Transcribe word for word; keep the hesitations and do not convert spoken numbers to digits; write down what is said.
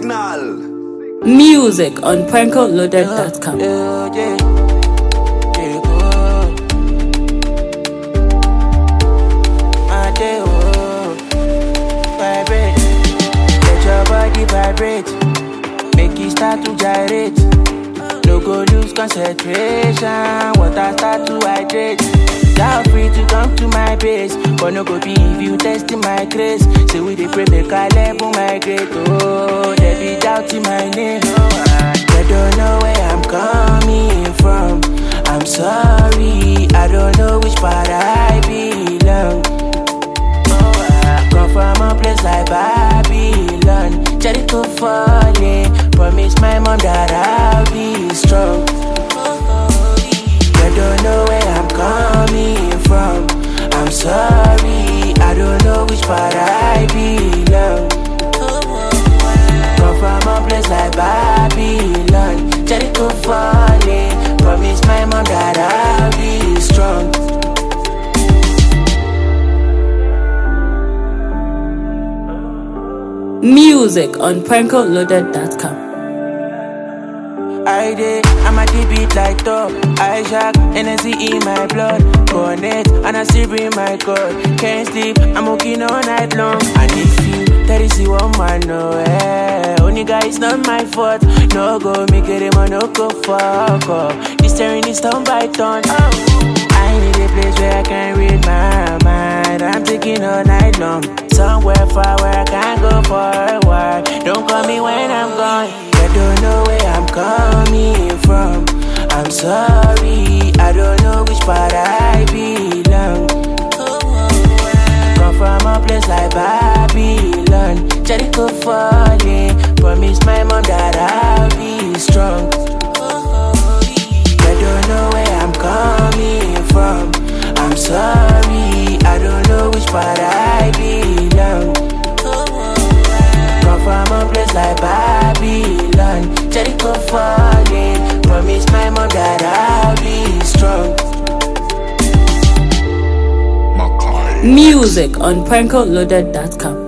Signal. Music on prankle loaded dot com. Yeah, yeah. Yeah, my day, oh. Vibrate. Let your body vibrate. Make it start to gyrate. No go lose concentration. Water start to hydrate. Thou free to come to my base, but no go be if you testing my grace. Say we dey pray make I level my grade. Oh, they be doubting my name. They don't know where I'm coming from. I'm sorry, I don't know which part I belong. Come from a place like Babylon, Jericho falling. Promise my mom that I'll be strong. They don't know where I'm coming from. I'm sorry, I don't know which part I belong. Come from a place like Babylon, Jericho falling. Promise my mom that I'll be strong. Music on prankle loaded dot com. I did, I'm a beat like top. I shock, energy in my blood. Connect, and I still bring my code. Can't sleep, I'm working all night long. And if you, that is the one man, no, eh. Only guy, it's not my fault. No go, make it, man, no go fuck up. This turn is turn by turn. I need a place where I can read my mind. I'm thinking all night long. Somewhere far where I can go for a while. Don't call me when I'm gone. I don't know where I'm coming from. I'm sorry, I don't know which part I belong. Come from a place like Babylon, Jericho falling. Promise my mom that I'll be strong. I don't know where I'm coming from. I'm sorry, I don't know which part I belong. Come from a place like Babylon, Jericho falling. Promise my mom that I'll be strong. Music on prankle loaded dot com.